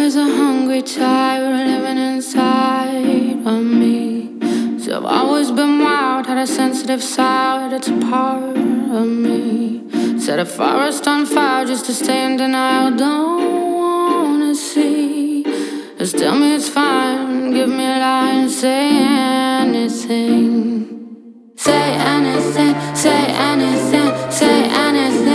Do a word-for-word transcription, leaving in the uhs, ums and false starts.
There's a hungry tiger living inside of me. So I've always been wild, had a sensitive side, it's a part of me. Set a forest on fire just to stay in denial, don't wanna see. Just tell me it's fine, give me a line, say anything. Say anything, say anything, say anything.